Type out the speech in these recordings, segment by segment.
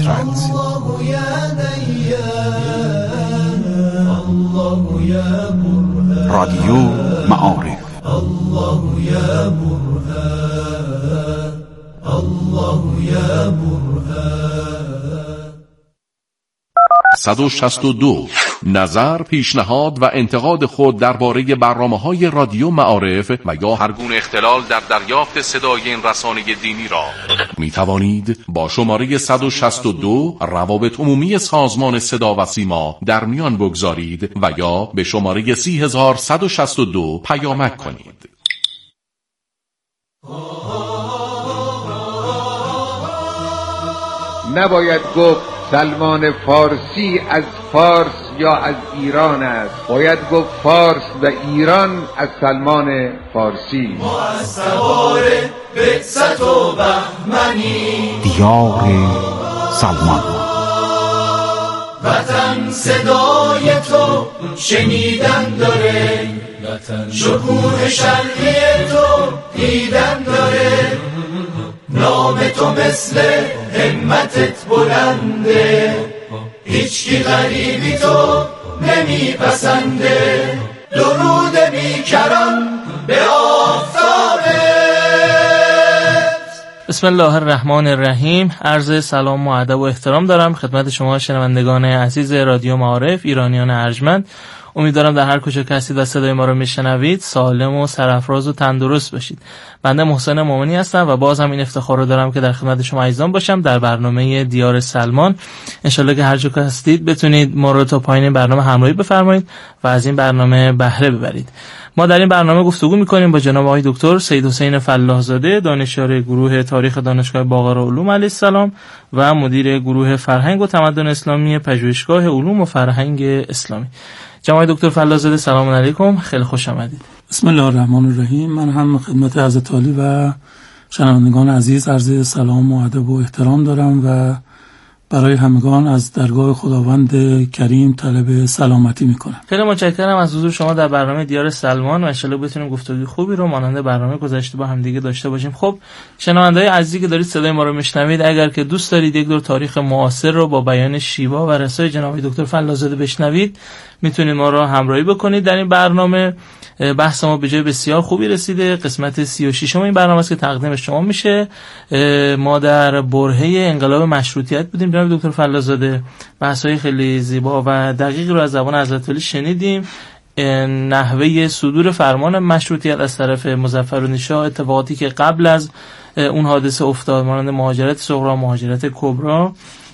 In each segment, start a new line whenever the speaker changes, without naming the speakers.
فطرت. رادیو معارف.
162 نظر، پیشنهاد و انتقاد خود درباره برنامه‌های رادیو معارف و یا هر گونه اختلال در دریافت صدای این رسانه دینی را می توانید با شماره 162 روابط عمومی سازمان صدا و سیما در میان بگذارید و یا به شماره 30162 پیامک کنید.
نباید گفت سلمان فارسی از فارس یا از ایران است، باید گفت فارس و ایران از سلمان فارسی.
ما از سوار بعثت و بهمنی،
دیار سلمان.
وطن صدای تو شنیدن داره، شکوه شرقی تو دیدن داره، نام تو مثل همتت بلنده، هیچکی غریبی تو نمیپسنده، درود بیکران به آفتابت.
بسم الله الرحمن الرحیم. عرض سلام و ادب و احترام دارم خدمت شما شنوندگان عزیز رادیو معارف، ایرانیان ارجمند. امیدوارم در هر کجا که هستید و صدای ما رو میشنوید سالم و سرافراز و تندرست باشید. بنده محسن مومنی هستم و باز هم این افتخار رو دارم که در خدمت شما عزیزان باشم در برنامه دیار سلمان. انشالله که هر جا که هستید بتونید ما رو تا پایین برنامه همراهی بفرمایید و از این برنامه بهره ببرید. ما در این برنامه گفتگو می‌کنیم با جناب آقای دکتر سید حسین فلاح زاده، دانشیار گروه تاریخ دانشگاه باقرالعلوم علیه السلام و مدیر گروه فرهنگ و تمدن اسلامی پژوهشگاه علوم و فرهنگ اسلامی. جناب آقای دکتر فلاح زاده سلام علیکم، خیلی خوش آمدید.
بسم الله الرحمن الرحیم. من هم خدمت حضرت عالی و شنوندگان عزیز عرض سلام و ادب و احترام دارم و برای همگان از درگاه خداوند کریم طلب سلامتی میکنم.
خیلی متشکرم از حضور شما در برنامه دیار سلمان و ان شاءالله بتونیم گفتگوی خوبی رو مانند برنامه گذشته با هم دیگه داشته باشیم. خب شنونده‌های عزیزی که دارید صدای ما رو میشنوید، اگر که دوست دارید یک دور تاریخ معاصر رو با بیان شیوا و رسای جناب دکتر فلاح زاده بشنوید، میتونید ما رو همراهی بکنید در این برنامه. بحث ما به جای بسیار خوبی رسیده. قسمت 36 این برنامه است که تقدیم شما میشه. ما در برهه انقلاب مشروطیت بودیم جناب دکتر فلاح زاده. بحث‌های خیلی زیبا و دقیق رو از زبان حضرت علی شنیدیم. نحوه صدور فرمان مشروطیت از طرف مظفرالنشاه، اتفاقاتی که قبل از اون حادثه افتاد مانند مهاجرت صغرا، مهاجرت کبرا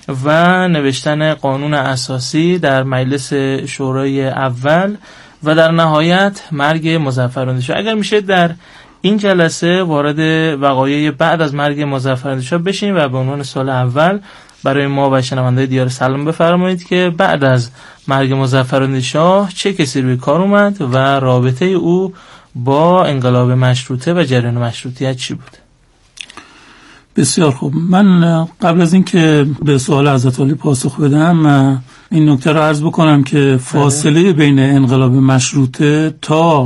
و نوشتن قانون اساسی در مجلس شورای اول و در نهایت مرگ مظفرالنشاه. اگر میشه در این جلسه وارد وقایع بعد از مرگ مظفرالنشاه بشیم و به عنوان سال اول برای ما و شنونده‌های دیار سلام بفرمایید که بعد از مرگ مظفرالنشاه چه کسی روی کار اومد و رابطه او با انقلاب مشروطه و جریان مشروطیت چی بود؟
بسیار خوب. من قبل از این که به سوال حضرت علی پاسخ بدم این نکته رو عرض بکنم که فاصله بین انقلاب مشروطه تا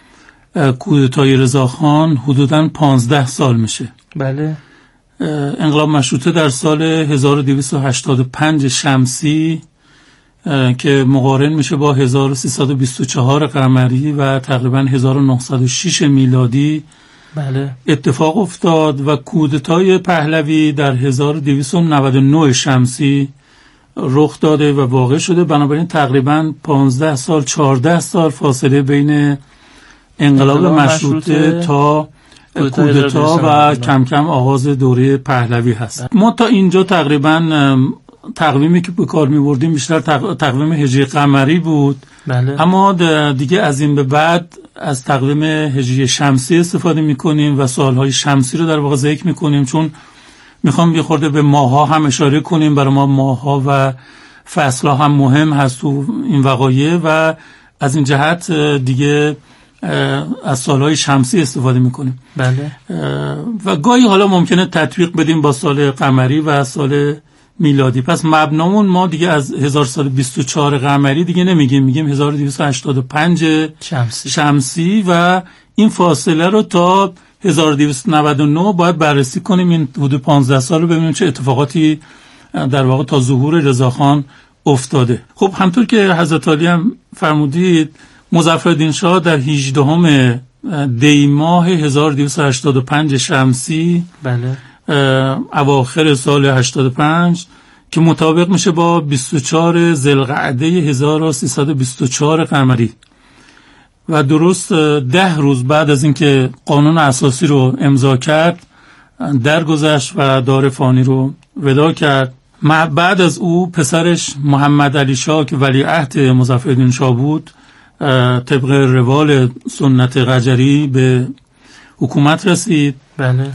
کودتای رضاخان حدوداً 15 سال میشه.
بله.
انقلاب مشروطه در سال 1285 شمسی که مقارن میشه با 1324 قمری و تقریباً 1906 میلادی
بله
اتفاق افتاد و کودتای پهلوی در 1299 شمسی رخ داده و واقع شده. بنابراین تقریباً 15 سال 14 سال فاصله بین انقلاب مشروطه تا کودتا و کم کم آغاز دوره پهلوی هست. ما تا اینجا تقریباً تقویمی که به کار می‌بردیم بیشتر تقویم هجری قمری بود.
بله.
اما دیگه از این به بعد از تقویم هجری شمسی استفاده می‌کنیم و سال‌های شمسی رو در واقع ذکر می‌کنیم، چون میخوام یه خورده به ماه‌ها هم اشاره کنیم. برای ما ماه‌ها و فصل‌ها هم مهم هست تو این وقایع و از این جهت دیگه از سال‌های شمسی استفاده می‌کنیم.
بله.
و گاهی حالا ممکنه تطبیق بدیم با سال قمری و سال میلادی. پس مبنامون ما دیگه از 1124 قمری دیگه نمیگیم، میگیم 1285 شمسی و این فاصله رو تا 1299 باید بررسی کنیم. این حدود 15 سال رو ببینیم چه اتفاقاتی در واقع تا ظهور رضاخان افتاده. خب همطور که حضرت عالی هم فرمودید، مظفرالدین شاه در 18 دی ماه 1285 شمسی،
بله،
اواخر سال 85 که مطابق میشه با 24 ذوالقعده 1324 قمری و درست 10 روز بعد از اینکه قانون اساسی رو امضا کرد درگذشت و دار فانی رو وداع کرد. بعد از او پسرش محمد علی شاه که ولیعهد مظفرالدین شاه بود، طبق روال سنت قجری به حکومت رسید.
بله.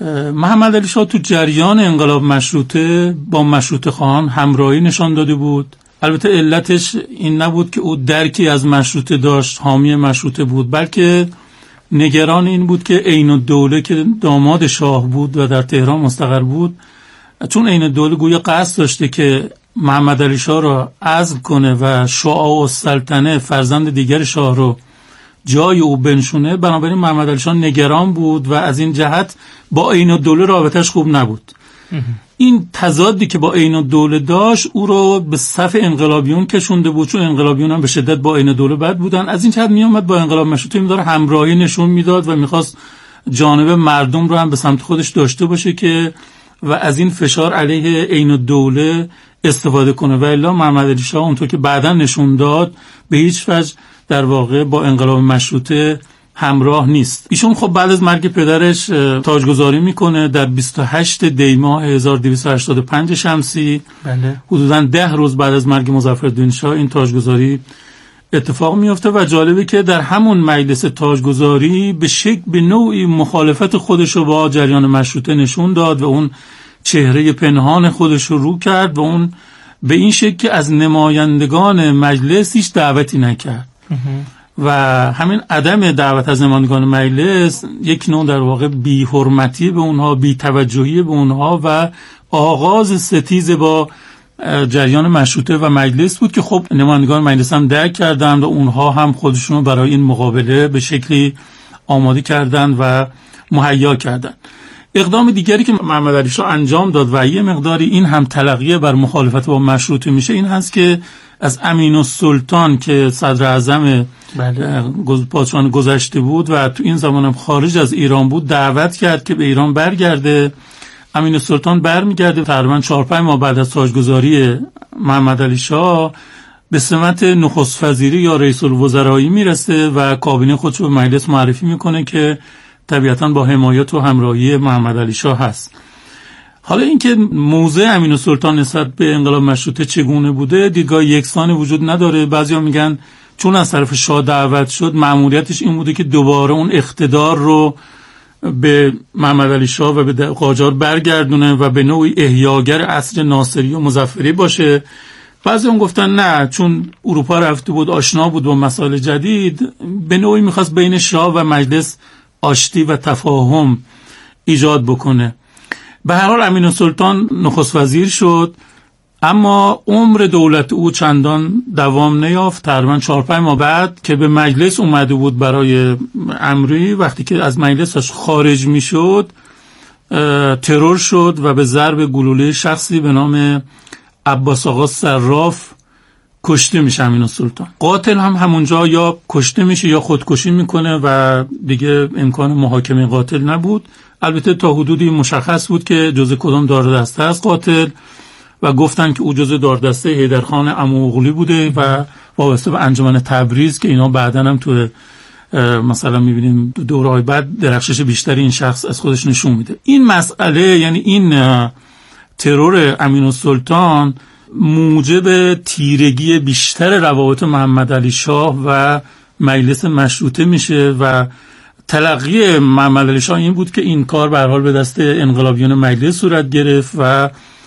محمد علی شاه تو جریان انقلاب مشروطه با مشروطه خواهان همراهی نشان داده بود. البته علتش این نبود که او درکی از مشروطه داشت، حامی مشروطه بود، بلکه نگران این بود که عین الدوله که داماد شاه بود و در تهران مستقر بود، چون عین الدوله گویا قصد داشته که محمد علی شاه رو عزل کنه و شاه السلطنه فرزند دیگر شاه رو جای او بنشونه، بنابراین محمد علی شاه نگران بود و از این جهت با عین الدوله رابطش خوب نبود. این تضادی که با عین الدوله داشت او رو به صف انقلابیون کشونده بود، چون انقلابیون هم به شدت با عین الدوله بد بودن. از این جهت می اومد با انقلاب مشروطه می‌داره همراهی نشون میداد و می‌خواست جانب مردم رو هم به سمت خودش داشته باشه که و از این فشار علیه عین الدوله استفاده کنه. و الا محمد علی شاه اونطور که بعداً نشون داد به هیچ وجه در واقع با انقلاب مشروطه همراه نیست. ایشون خب بعد از مرگ پدرش تاجگذاری میکنه در 28 دی ماه 1285 شمسی.
بله.
حدوداً 10 روز بعد از مرگ مظفرالدین شاه این تاجگذاری اتفاق میفته و جالبه که در همون مجلس تاجگذاری به نوعی مخالفت خودش رو با جریان مشروطه نشون داد و اون چهره پنهان خودش رو کرد و اون به این شکل که از نمایندگان مجلس هیچ دعوتی نکرد و همین عدم دعوت از نمایندگان مجلس یک نوع در واقع بی حرمتی به اونها، بی توجهی به اونها و آغاز ستیز با جریان مشروطه و مجلس بود که خب نمایندگان مجلس هم درک کردن و اونها هم خودشون رو برای این مقابله به شکلی آماده کردن و مهیا کردن. اقدام دیگری که محمد علی شاه انجام داد و یه مقداری این هم تلقیه بر مخالفت با مشروطه میشه این هست که از امین السلطان که صدر اعظم پادشاهان گذشته بود و تو این زمان هم خارج از ایران بود دعوت کرد که به ایران برگرده. امین السلطان برمیگرده، تقریبا 4-5 ماه بعد از تاجگذاری محمد علی شاه به سمت نخست وزیری یا رئیس الوزرایی میرسه و کابینه خودش رو به مجلس معرفی میکنه که طبیعتاً با حمایت و همراهی محمد علی شاه هست. حالا اینکه موضع امین السلطان نسبت به انقلاب مشروطه چگونه بوده دیدگاه یکسانی وجود نداره. بعضیا میگن چون از طرف شاه دعوت شد مأموریتش این بوده که دوباره اون اقتدار رو به محمد علی شاه و به قاجار برگردونه و به نوعی احیاگر عصر ناصری و مظفری باشه. بعضی هم گفتن نه، چون اروپا رفته بود آشنا بود با مسائل جدید، به نوعی میخواست بین شاه و مجلس آشتی و تفاهم ایجاد بکنه. به هر حال امین السلطان نخست وزیر شد، اما عمر دولت او چندان دوام نیافت. تقریبا 4-5 ماه بعد که به مجلس اومده بود برای امری، وقتی که از مجلسش خارج میشد ترور شد و به ضرب گلوله شخصی به نام عباس آقا صراف کشته میشه امین السلطان. قاتل هم همونجا یا کشته میشه یا خودکشی میکنه و دیگه امکان محاکمه قاتل نبود. البته تا حدودی مشخص بود که جزء کدام داردسته است قاتل و گفتن که او جزء داردسته حیدرخان عموغلی بوده و وابسته به انجمن تبریز که اینا بعداً هم تو مثلا میبینیم دوره‌های بعد درخشش بیشتری این شخص از خودش نشون میده. این مسئله یعنی این ترور امین السلطان موجب تیرگی بیشتر روابط محمد علی شاه و مجلس مشروطه میشه و تلقی محمد علی شاه این بود که این کار به هر حال به دست انقلابیون مجلس صورت گرفت و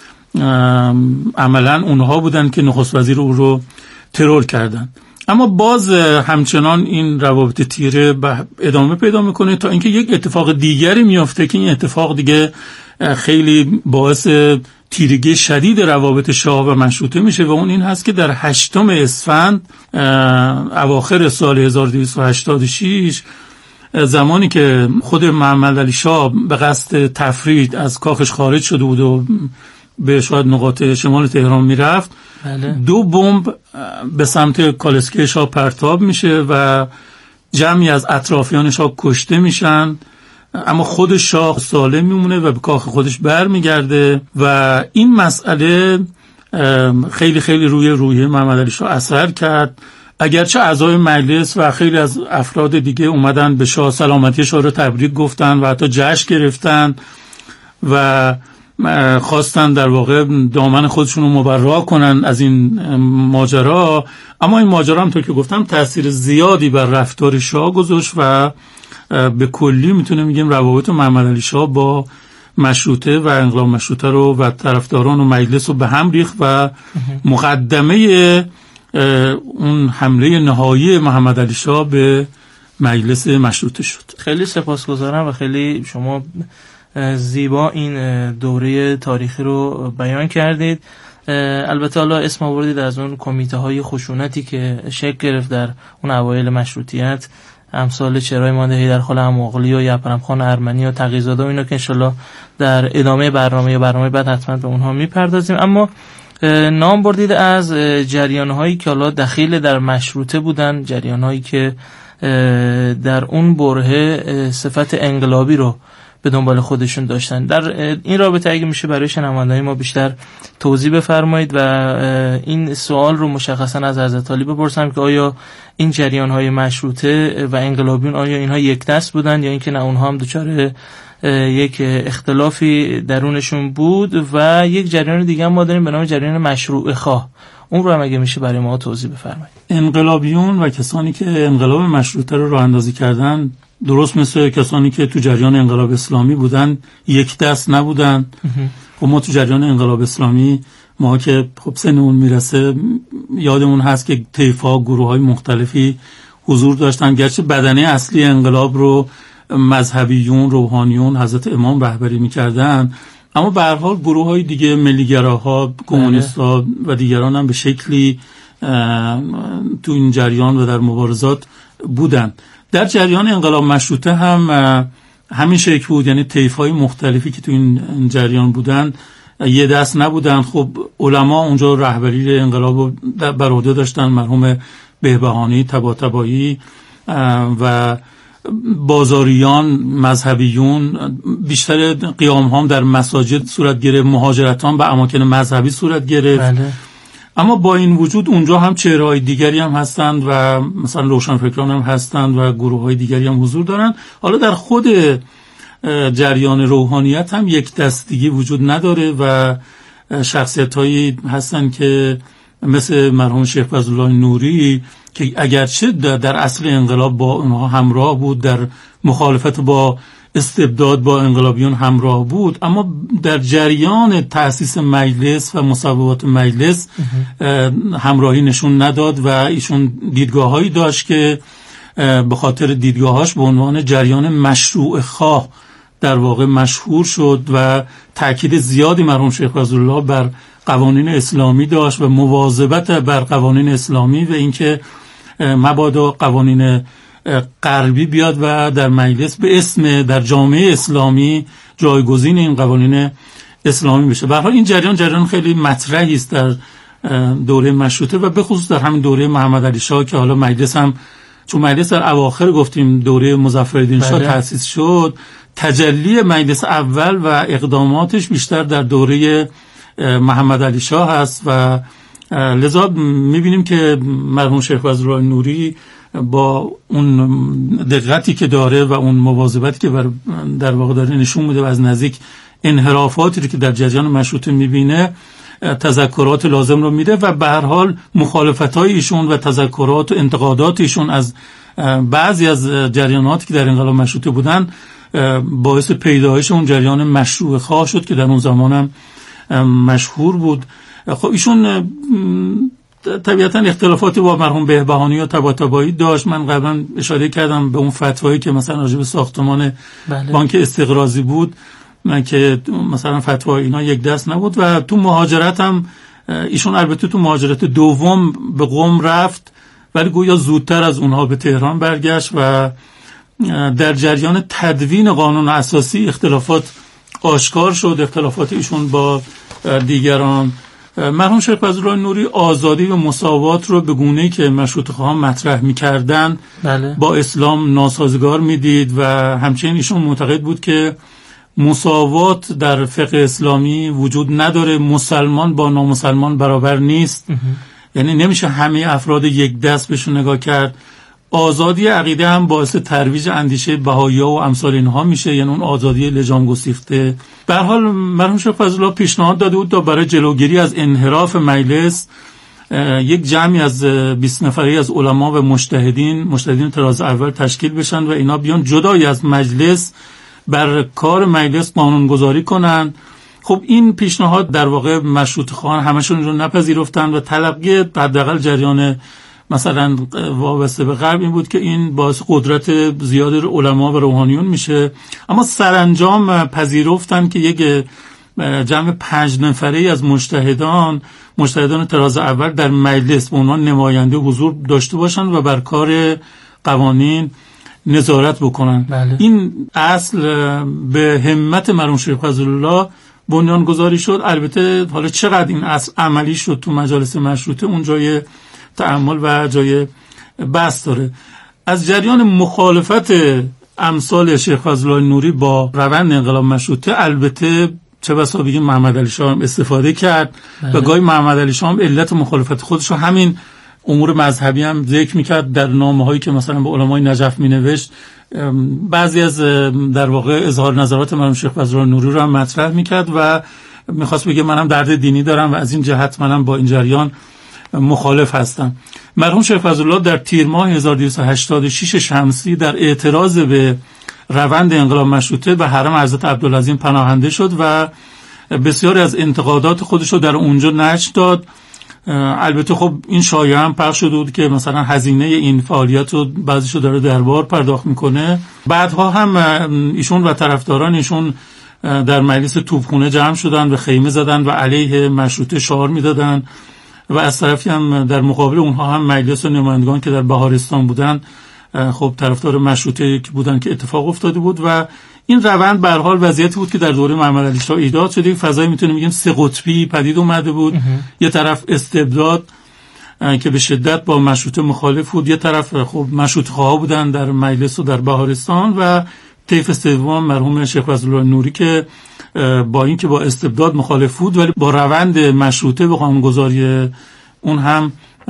عملاً اونها بودن که نخست وزیر او رو ترور کردن. اما باز همچنان این روابط تیره ادامه پیدا میکنه تا اینکه یک اتفاق دیگری میفته که این اتفاق دیگه خیلی باعث تیرگی شدید روابط شاه و مشروطه میشه و اون این هست که در 8 اسفند اواخر سال 1286 زمانی که خود محمد علی شاه به قصد تفرید از کاخش خارج شده بود و به شاید نقاط شمال تهران میرفت،
بله.
2 بمب به سمت کالسکه شاه پرتاب میشه و جمعی از اطرافیانش ها کشته میشن، اما خود شاه سالم میمونه و به کاخ خودش برمیگرده و این مسئله خیلی خیلی روی محمد علی شاه اثر کرد. اگرچه اعضای مجلس و خیلی از افراد دیگه اومدن به شاه سلامتی شاه رو تبریک گفتن و حتی جشن گرفتن و خواستن در واقع دامن خودشون رو مبرا کنن از این ماجرا، اما این ماجرا هم طور که گفتم تأثیر زیادی بر رفتار شاه گذاشت و به کلی میتونیم بگیم روابط محمد علی شاه با مشروطه و انقلاب مشروطه رو و طرفداران و مجلس رو به هم ریخت و مقدمه اون حمله نهایی محمد علی شاه به مجلس مشروطه شد.
خیلی سپاسگزارم و خیلی شما زیبا این دوره تاریخی رو بیان کردید. البته حالا اسم آوردید از اون کمیته های خشونتی که شکل گرفت در اون اوایل مشروطیت، امثال چرای ماندهی در خال اماغلی و یپرم خان ارمنی و تقی‌زاده و اینا که انشالله در ادامه برنامه بعد حتما به اونها میپردازیم. اما نام بردید از جریان‌هایی که حالا دخیل در مشروطه بودن، جریان‌هایی که در اون برهه صفت انقلابی رو به دنبال خودشون داشتن. در این رابطه اگه میشه برای شنوندگان ما بیشتر توضیح بفرمایید و این سوال رو مشخصا از حضرت علی بپرسم که آیا این جریان‌های مشروطه و انقلابیون آیا اینها یک دست بودن یا اینکه نه اونها هم دچار یک اختلافی درونشون بود و یک جریان دیگه هم ما داریم به نام جریان مشروع خواه، اون رو هم اگه میشه برای ما توضیح بفرمایید.
انقلابیون و کسانی که انقلاب مشروطه رو راه اندازی کردن درست مثل کسانی که تو جریان انقلاب اسلامی بودن یک دست نبودن. و ما تو جریان انقلاب اسلامی ما که خب سنمون میرسه یادمون هست که طیف‌ها گروه‌های مختلفی حضور داشتن، گرچه بدنه اصلی انقلاب رو مذهبیون، روحانیون، حضرت امام رهبری میکردن، اما به هر حال گروه‌های دیگه، ملیگراها، کمونیست‌ها و دیگران هم به شکلی تو این جریان و در مبارزات بودن. در جریان انقلاب مشروطه هم همین شکل بود، یعنی طیف‌های مختلفی که تو این جریان بودن یه دست نبودن. خب علما اونجا رهبری انقلاب بر عهده داشتن، مرحوم بهبهانی، طباطبایی و بازاریان، مذهبیون. بیشتر قیام هم در مساجد صورت گرفت، مهاجرتان به اماکن مذهبی صورت گرفت.
بله.
اما با این وجود اونجا هم چهره‌های دیگری هم هستند و مثلا روشنفکران هم هستند و گروه‌های دیگری هم حضور دارند. حالا در خود جریان روحانیت هم یک دستگی وجود نداره و شخصیت‌هایی هستند که مثل مرحوم شیخ فضلالله نوری که اگرچه در اصل انقلاب با اونها همراه بود، در مخالفت با استبداد با انقلابیون همراه بود، اما در جریان تأسیس مجلس و مصوبات مجلس همراهی نشون نداد و ایشون دیدگاه‌هایی داشت که به خاطر دیدگاهاش به عنوان جریان مشروع خواه در واقع مشهور شد و تأکید زیادی مرحوم شیخ فضلالله بر قوانین اسلامی داشت و مواظبت بر قوانین اسلامی و اینکه مبادا قوانین غربی بیاد و در مجلس به اسم در جامعه اسلامی جایگزین این قوانین اسلامی بشه. به هر حال این جریان خیلی مطرحی است در دوره مشروطه و به خصوص در همین دوره محمد علی شاه که حالا مجلس هم چون مجلس در اواخر گفتیم دوره مظفرالدین شاه تأسیس شد، تجلی مجلس اول و اقداماتش بیشتر در دوره محمد علی شاه هست و لذا میبینیم که مرحوم شیخ فضلالله نوری با اون دقتی که داره و اون مواظبتی که در واقع داره نشون میده و از نزدیک انحرافاتی که در جریان مشروطه میبینه تذکرات لازم رو میده و به هر حال مخالفت‌های ایشون و تذکرات و انتقادات ایشون از بعضی از جریاناتی که در انقلاب مشروطه بودن باعث پیدایش اون جریان مشروع خواه شد که در اون زمان هم مشهور بود. خب ایشون طبیعتا اختلافاتی با مرحوم بهبهانی و طباطبایی داشت. من قبلا اشاره کردم به اون فتوایی که مثلا راجع به ساختمان بانک استقراضی بود، من که مثلا فتوای اینا یک دست نبود و تو مهاجرت هم ایشون البته تو مهاجرت دوم به قم رفت ولی گویا زودتر از اونها به تهران برگشت و در جریان تدوین قانون اساسی اختلافات آشکار شد. اختلافات ایشون با دیگران. مرحوم شیخ فضل‌الله نوری آزادی و مساوات رو به گونه‌ای که مشروطه‌خواهان مطرح می‌کردن با اسلام ناسازگار می‌دید و همچنین ایشون معتقد بود که مساوات در فقه اسلامی وجود نداره، مسلمان با نامسلمان برابر نیست. یعنی نمیشه همه افراد یک دست بهشون نگاه کرد. آزادی عقیده هم باعث ترویج اندیشه بهائی‌ها و امثال اینها میشه، یعنی اون آزادی لجام گسیخته. به هر حال مرحوم شیخ فضل‌الله پیشنهاد داده بود تا برای جلوگیری از انحراف مجلس یک جمعی از 20 نفری از علما و مجتهدین طراز اول تشکیل بشن و اینا بیان جدای از مجلس بر کار مجلس قانونگذاری کنن. خب این پیشنهاد در واقع مشروطه‌خواهان همشون رو نپذیرفتن و تلقی حداقل جریان مثلا وابسته به غرب این بود که این باعث قدرت زیاد علما و روحانیون میشه، اما سرانجام پذیرفتن که یک جمع 5 نفری از مجتهدان طراز اول در مجلس به عنوان نماینده حضور داشته باشن و بر کار قوانین نظارت بکنن.
بله.
این اصل به همت مرحوم شیخ فضل‌الله بنیانگذاری شد. البته حالا چقدر این اصل عملی شد تو مجالس مشروطه اون جای تأمل و جای بحث داره. از جریان مخالفت امثال شیخ فضل‌الله نوری با روند انقلاب مشروطه البته چه بسا بگیم محمد علی شاه هم استفاده کرد و گاهی محمد علی شاه هم علت مخالفت خودش رو همین امور مذهبی هم ذکر میکرد در نامه‌هایی که مثلا به علمای نجف مینوشت. بعضی از در واقع اظهار نظرات مرحوم شیخ فضل‌الله نوری رو هم مطرح میکرد و میخواست بگه منم درد دینی دارم و از این جهت منم با این جریان مخالف هستم. مرحوم شیخ فضل‌الله در تیر ماه 1286 شمسی در اعتراض به روند انقلاب مشروطه به حرم حضرت عبدالعظیم پناهنده شد و بسیاری از انتقادات خودش رو در اونجا نشر داد. البته خب این شایعه هم پخش شده بود که مثلا هزینه این فعالیت رو بعضیشو داره دربار پرداخت میکنه. بعدها هم ایشون و طرفداران ایشون در مجلس توپخونه جمع شدن و خیمه زدن و علیه مشروطه شعار میدادن و از طرفی هم در مقابل اونها هم مجلس و نمایندگان که در بهارستان بودن خب طرفدار مشروطه بودن که اتفاق افتاده بود و این روند به هر حال وضعیتی بود که در دوره محمد علی شاه ایجاد شده. فضایی میتونیم بگیم سه قطبی پدید اومده بود. یه طرف استبداد که به شدت با مشروطه مخالف بود، یه طرف خب مشروطه‌خواه بودن در مجلس و در بهارستان و طیف سوم مرحوم شیخ فضل‌الله نوری که با اینکه با استبداد مخالف بود ولی با روند مشروطه به قانونگذاری اون هم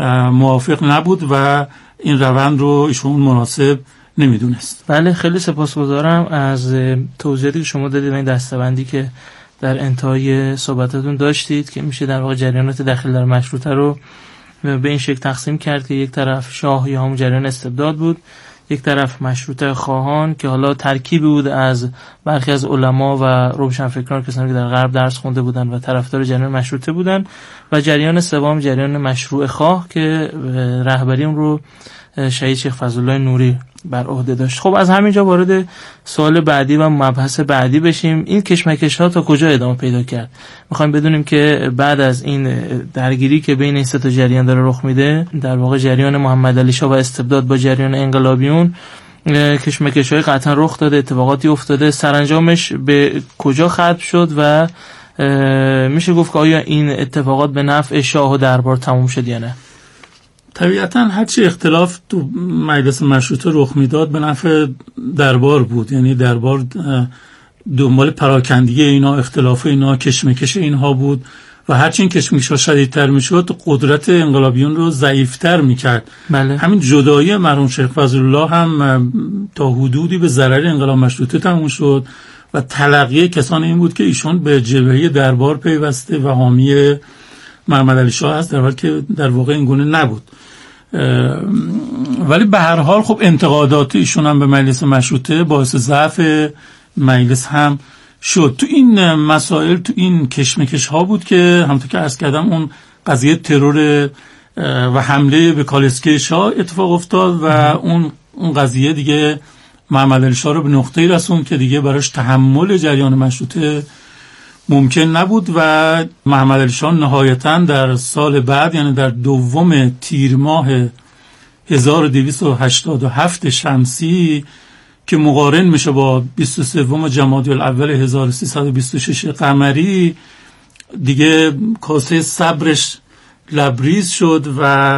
موافق نبود و این روند رو ایشون مناسب نمیدونست.
بله، خیلی سپاسگزارم از توضیحاتی که شما دادید و این دسته‌بندی که در انتهای صحبتاتون داشتید که میشه در واقع جریانات داخل در مشروطه رو به این شکل تقسیم کرد که یک طرف شاه یا همون جریان استبداد بود، یک طرف مشروطه خواهان که حالا ترکیبی بود از برخی از علما و روشنفکران کسانی که در غرب درس خونده بودن و طرفدار جریان مشروطه بودن و جریان سوم جریان مشروع خواه که رهبری اون رو شهید شیخ فضل‌الله نوری بر عهده داشت. خب از همینجا وارد سوال بعدی و مبحث بعدی بشیم. این کشمکش ها تا کجا ادامه پیدا کرد؟ میخوایم بدونیم که بعد از این درگیری که بین این سه تا جریان داره رخ میده، در واقع جریان محمد علی شاه و استبداد با جریان انقلابیون، کشمکش های قطعا رخ داده، اتفاقاتی افتاده، سرانجامش به کجا ختم شد و میشه گفت که آیا این اتفاقات به نفع شاه و دربار تموم شد یا نه؟
طبیعتاً هرچی اختلاف تو مجلس مشروطه رخ میداد به نفع دربار بود. یعنی دربار دنبال پراکندگی اینا، اختلاف اینا، کشمکش اینها بود و هرچی این کشمکش‌ها شدیدتر میشد قدرت انقلابیون رو ضعیف‌تر میکرد.
بله.
همین جدایی مرحوم شیخ فضل‌الله هم تا حدودی به ضرر انقلاب مشروطه تموم شد و تلقی کسان این بود که ایشون به جبهه دربار پیوسته و حامی محمد علی شاه است، در حالی که در واقع این گونه نبود. ولی به هر حال خب انتقادات ایشون هم به مجلس مشروطه باعث ضعف مجلس هم شد. تو این مسائل، تو این کشمکش ها بود که همونطور که عرض کردم اون قضیه ترور و حمله به کالسکه شاه اتفاق افتاد و اون قضیه دیگه محمد علی شاه رو به نقطه‌ای رسوند که دیگه براش تحمل جریان مشروطه ممکن نبود و محمد علی شاه نهایتاً در سال بعد، یعنی در 2 تیر ماه 1287 شمسی که مقارن میشه با 23 جمادی الاول 1326 قمری، دیگه کاسه صبرش لبریز شد و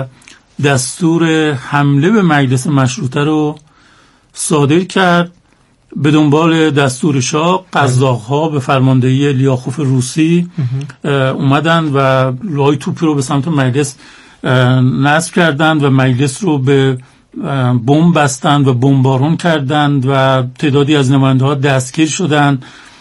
دستور حمله به مجلس مشروطه رو صادر کرد. به دنبال دستور شاه قزاق‌ها به فرماندهی لیاخوف روسی اومدن و لوهای توپی رو به سمت مجلس نصب کردند و مجلس رو به بمب بستند و بمبارون کردند و تعدادی از نماینده‌ها دستگیر شدند.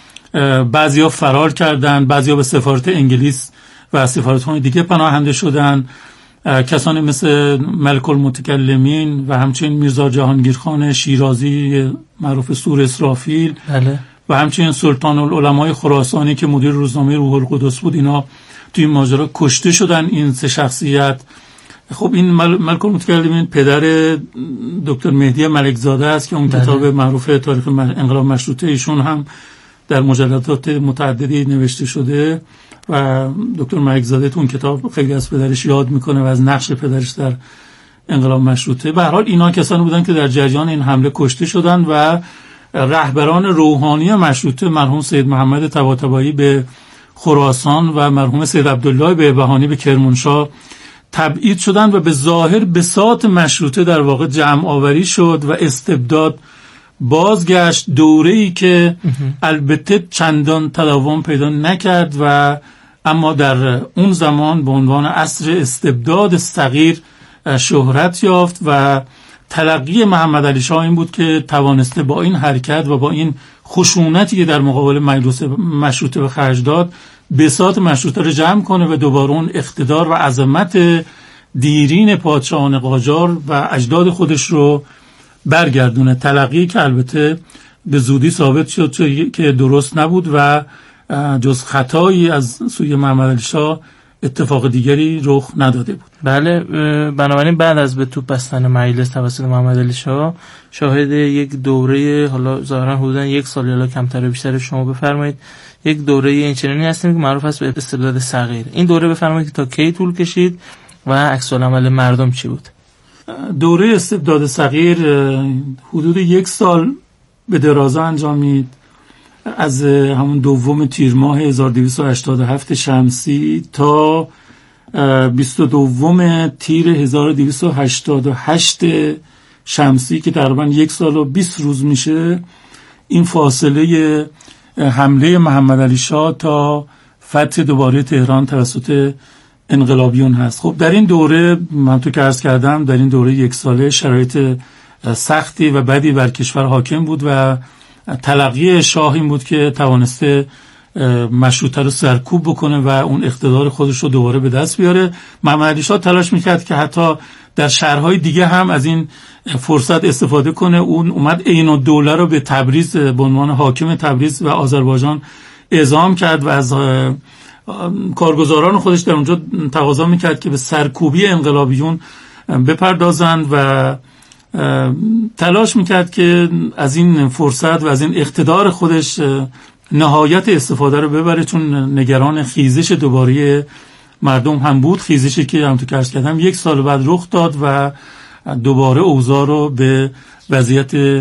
بعضیا فرار کردند، بعضیا به سفارت انگلیس و سفارت‌های دیگه پناهنده شدند. کسانی مثل ملک المتکلمین و همچنین میرزا جهانگیرخان شیرازی معروف سور اسرافیل و همچنین سلطان العلمای خراسانی که مدیر روزنامه روح القدس بود، اینا توی این ماجرا کشته شدن، این سه شخصیت. خب این ملک المتکلمین پدر دکتر مهدی ملکزاده است که اون کتاب معروف تاریخ انقلاب مشروطه ایشون هم در مجلدات متعددی نوشته شده و دکتر ملکزاده تو اون کتاب خیلی از پدرش یاد میکنه و از نقش پدرش در انقلاب مشروطه. به هر حال اینا کسانی بودن که در جریان این حمله کشته شدن و رهبران روحانی مشروطه مرحوم سید محمد طباطبایی به خراسان و مرحوم سید عبدالله بهبهانی به کرمانشاه تبعید شدن و به ظاهر بساط مشروطه در واقع جمع آوری شد و استبداد بازگشت، دوره‌ای که البته چندان تداوم پیدا نکرد و اما در اون زمان به عنوان عصر استبداد صغیر شهرت یافت و تلقی محمد علی شاه این بود که توانسته با این حرکت و با این خشونتی که در مقابل مجلس مشروطه به خرج داد بساط مشروطه رو جمع کنه و دوباره اون اقتدار و عظمت دیرین پادشاهان قاجار و اجداد خودش رو برگردونه. تلقی که البته به زودی ثابت شد که درست نبود و جز خطایی از سوی محمد علی شاه اتفاق دیگری رخ نداده بود.
بله، بنابراین بعد از به توپ بستن مجلس توسط محمد علی شاه شاهد یک دوره، حالا ظاهرا حدوداً یک سال یا کمتر و بیشتر، شما بفرمایید، یک دوره اینچنینی هستیم که معروف است به استبداد صغیر. این دوره بفرمایید که تا کی طول کشید و عکس العمل مردم چی بود؟
دوره استبداد صغیر حدود یک سال به درازا انجامید. از همون دوم تیر ماه 1287 شمسی تا 22 تیر 1288 شمسی که تقریبا یک سال و 20 روز میشه، این فاصله حمله محمد علی شاه تا فتح دوباره تهران توسط انقلابیون هست. خب در این دوره من تو که عرض کردم، در این دوره یک ساله شرایط سختی و بدی بر کشور حاکم بود و تلقی شاه این بود که توانسته مشروطه رو سرکوب بکنه و اون اقتدار خودش رو دوباره به دست بیاره. محمد علی شاه تلاش میکرد که حتی در شهرهای دیگه هم از این فرصت استفاده کنه. اون اومد عین الدوله رو به تبریز به عنوان حاکم تبریز و آذربایجان اعزام کرد و از کارگزاران خودش در اونجا تقاضا میکرد که به سرکوبی انقلابیون بپردازند و تلاش میکرد که از این فرصت و از این اقتدار خودش نهایت استفاده رو ببره، چون نگران خیزش دوباره مردم هم بود، خیزشی که همونطور که عرض کردم یک سال بعد رخ داد و دوباره اوضاع رو به وضعیت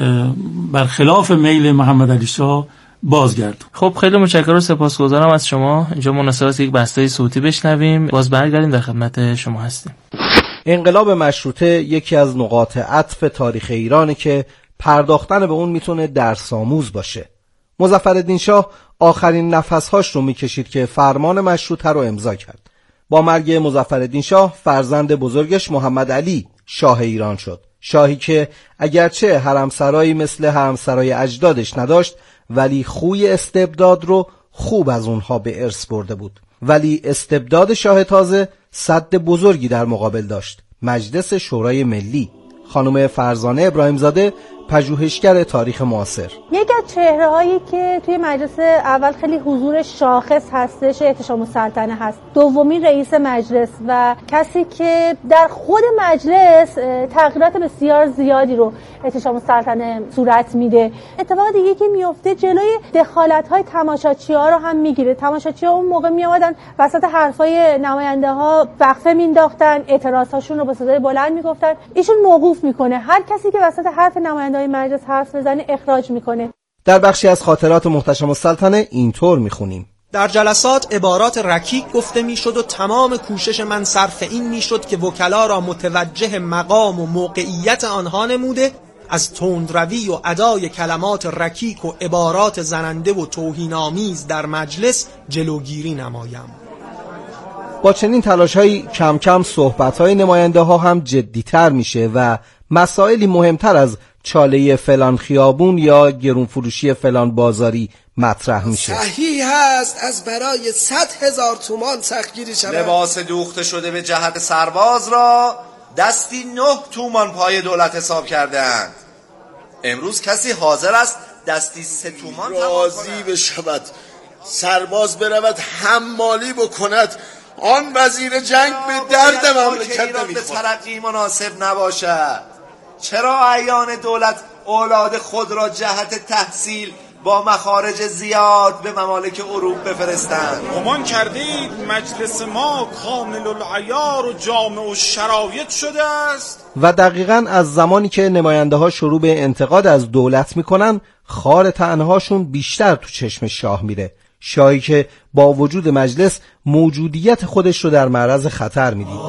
برخلاف میل محمد علی شاه بازگرد.
خب خیلی متشکرم و سپاسگزارم از شما. اینجا مناسبت یک بسته صوتی بشنویم، باز برگردیم در خدمت شما هستیم.
انقلاب مشروطه یکی از نقاط عطف تاریخ ایرانه که پرداختن به اون میتونه درس‌آموز باشه. مظفرالدین شاه آخرین نفسهاش رو میکشید که فرمان مشروطه رو امضا کرد. با مرگ مظفرالدین شاه فرزند بزرگش محمد علی شاه ایران شد. شاهی که اگرچه حرمسرایی مثل حرمسرای اجدادش نداشت، ولی خوی استبداد رو خوب از اونها به ارث برده بود. ولی استبداد شاه تازه سد بزرگی در مقابل داشت، مجلس شورای ملی. خانم فرزانه ابراهیمزاده، پژوهشگر تاریخ معاصر:
یکی از چهره‌هایی که توی مجلس اول خیلی حضور شاخص هستش احتشام السلطنه هست، دومین رئیس مجلس و کسی که در خود مجلس تغییرات بسیار زیادی رو احتشام السلطنه صورت میده. اتفاق دیگه که میفته جلوی دخالت‌های تماشاچی‌ها رو هم میگیره. تماشاچی‌ها اون موقع میآمدن وسط حرفای نماینده‌ها وقفه مینداختن، اعتراضاشون رو با صدای بلند میگفتن، ایشون موقوف میکنه، هر کسی که وسط حرف نماینده مجلس حرف بزنه اخراج میکنه.
در بخشی از خاطرات محتشم السلطنه اینطور میخونیم:
در جلسات عبارات رکیک گفته میشد و تمام کوشش من صرف این میشد که وکلا را متوجه مقام و موقعیت آنها نموده از تندروی و ادای کلمات رکیک و عبارات زننده و توهین‌آمیز در مجلس جلوگیری نمایم.
با چنین تلاش‌هایی کم کم صحبت‌های نماینده‌ها هم جدی‌تر میشه و مسائلی مهمتر از چاله فلان خیابون یا گرونفروشی فلان بازاری مطرح میشه.
صحیح هست از برای 100,000 تومان سختگیری شود.
لباس دوخته شده به جهت سرباز را دستی 9 تومان پای دولت حساب کردند. امروز کسی حاضر است دستی 3 تومان
راضی بشود سرباز برود حمالی بکند، آن وزیر جنگ به درد مملکت
نمیخورد. به ترقی مناسب نباشد. چرا اعیان دولت اولاد خود را جهت تحصیل با مخارج زیاد به ممالک اروپا بفرستند؟
گمان کردید مجلس ما کامل العیار و جامع الشرایط شده است؟
و دقیقاً از زمانی که نماینده ها شروع به انتقاد از دولت میکنن، خار طعنه‌هاشون بیشتر تو چشم شاه میره. شاهی که با وجود مجلس موجودیت خودش رو در معرض خطر میدید.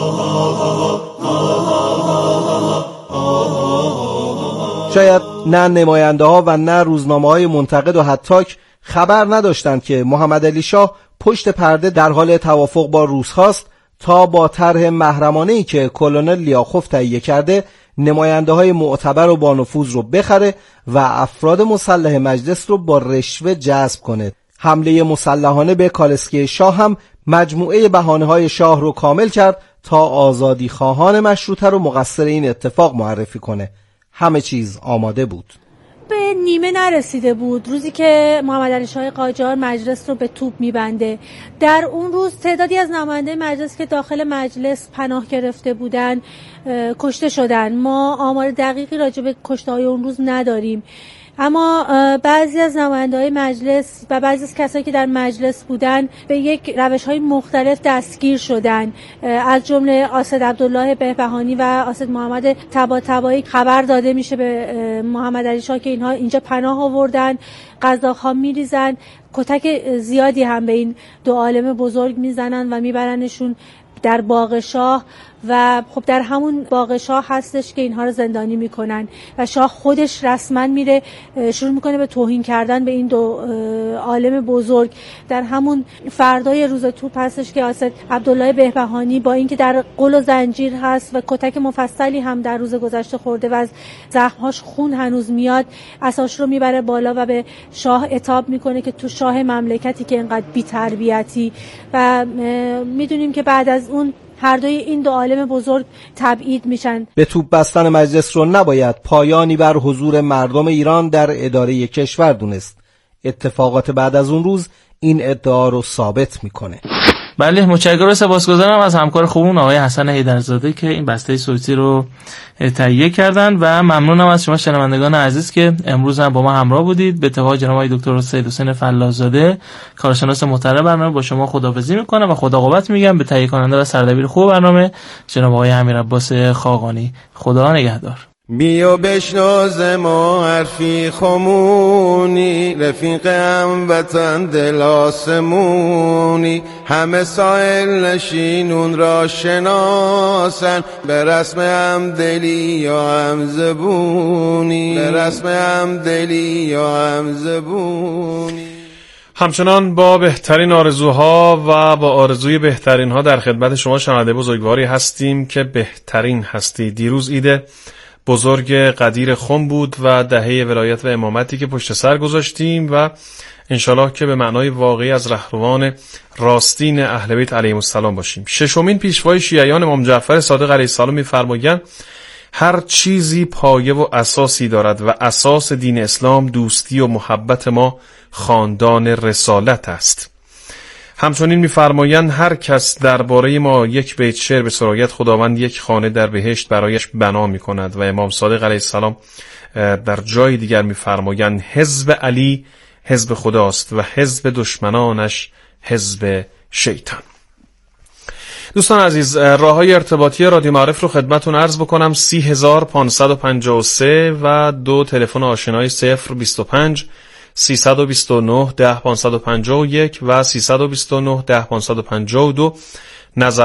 شاید نه نماینده ها و نه روزنامه های منتقد و حتاک خبر نداشتند که محمد علی شاه پشت پرده در حال توافق با روس هاست تا با طرح محرمانه‌ای که کلونل لیاخوف تهیه کرده نماینده های معتبر و با نفوذ رو بخره و افراد مسلح مجلس رو با رشوه جذب کنه. حمله مسلحانه به کالسکه شاه هم مجموعه بهانه‌های شاه رو کامل کرد تا آزادی خواهان مشروطه رو مقصر این اتفاق معرفی کنه. همه چیز آماده بود.
به نیمه نرسیده بود روزی که محمد علی شاه قاجار مجلس رو به توپ میبنده. در اون روز تعدادی از نماینده مجلس که داخل مجلس پناه گرفته بودن کشته شدن. ما آمار دقیقی راجع به کشته‌های اون روز نداریم، اما بعضی از نماینده‌های مجلس و بعضی از کسایی که در مجلس بودن به یک روش‌های مختلف دستگیر شدن. از جمله آسد عبدالله بهبهانی و آسد محمد طباطبایی خبر داده میشه به محمد علی شاه که اینها اینجا پناه آوردن، قزاق‌ها میریزن، کتک زیادی هم به این دو عالم بزرگ میزنن و میبرنشون در باغ شاه و خب در همون باغ شاه هستش که اینها رو زندانی میکنن و شاه خودش رسما میره شروع میکنه به توهین کردن به این دو عالم بزرگ. در همون فردای روز توپ هستش که آسد عبدالله بهبهانی با اینکه در قل و زنجیر هست و کتک مفصلی هم در روز گذشته خورده و از زخمهاش خون هنوز میاد، عصاش رو میبره بالا و به شاه عتاب میکنه که تو شاه مملکتی که اینقدر بی‌تربیتی. و میدونیم که بعد از اون هر دوی این دو عالم بزرگ تبعید میشن.
به توپ بستن مجلس رو نباید پایانی بر حضور مردم ایران در اداره کشور دونست. اتفاقات بعد از اون روز این ادعا رو ثابت میکنه.
بله، متشکرم و سپاسگزارم از همکار خوبمون آقای حسن حیدرزاده که این بسته صوتی رو تهیه کردن و ممنونم از شما شنوندگان عزیز که امروز هم با ما همراه بودید. به اتفاق جناب آقای دکتر سید حسین فلاح‌زاده کارشناس محترم برنامه با شما خداحافظی میکنم و خدا قوت میگم به تهیه کننده و سردبیر خوب برنامه جناب آقای امیرعباس خاقانی. خدا نگهدار.
بیا بشنو ز ما حرفی خمونی، رفیق هموطن دل آسمونی، همه ساحل نشینون را شناسن، به رسم همدلی یا همزبونی، به رسم همدلی یا همزبونی.
همچنان با بهترین آرزوها و با آرزوی بهترین ها در خدمت شما شنونده بزرگواری هستیم که بهترین هستی. دیروز عید بزرگ قدیر خم بود و دهه ولایت و امامتی که پشت سر گذاشتیم و انشالله که به معنای واقعی از رهروان راستین اهل بیت علیهم السلام باشیم. ششمین پیشوای شیعیان امام جعفر صادق علیه السلام می‌فرمایند هر چیزی پایه و اساسی دارد و اساس دین اسلام دوستی و محبت ما خاندان رسالت است. همچنین می‌فرمایند هر کس درباره ما یک بیت شعر به سرایت خداوند یک خانه در بهشت برایش بنا می‌کند. و امام صادق علیه السلام در جای دیگر می‌فرمایند حزب علی حزب خداست و حزب دشمنانش حزب شیطان. دوستان عزیز، راه‌های ارتباطی رادیو معارف رو خدمتتون عرض بکنم. 30553 و 2 تلفن آشنایی 025 329 10 551 و 329 10 552. نظر